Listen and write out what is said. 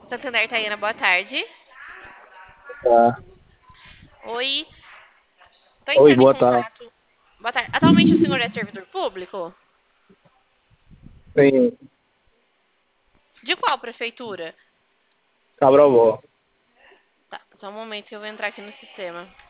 Santander, Taiana, boa tarde. Tá. Oi, tô Oi, entrando em boa tarde. contato. Boa tarde. Atualmente o senhor é servidor público? Sim, De qual prefeitura? Cabral. Tá, só um momento que eu vou entrar aqui no sistema.